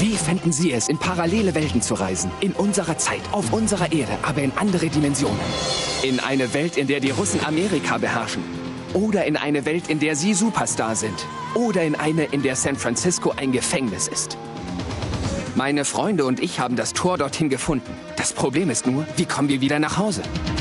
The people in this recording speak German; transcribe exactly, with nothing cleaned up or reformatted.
Wie fänden Sie es, in parallele Welten zu reisen? In unserer Zeit, auf unserer Erde, aber in andere Dimensionen. In eine Welt, in der die Russen Amerika beherrschen. Oder in eine Welt, in der Sie Superstar sind. Oder in eine, in der San Francisco ein Gefängnis ist. Meine Freunde und ich haben das Tor dorthin gefunden. Das Problem ist nur, wie kommen wir wieder nach Hause?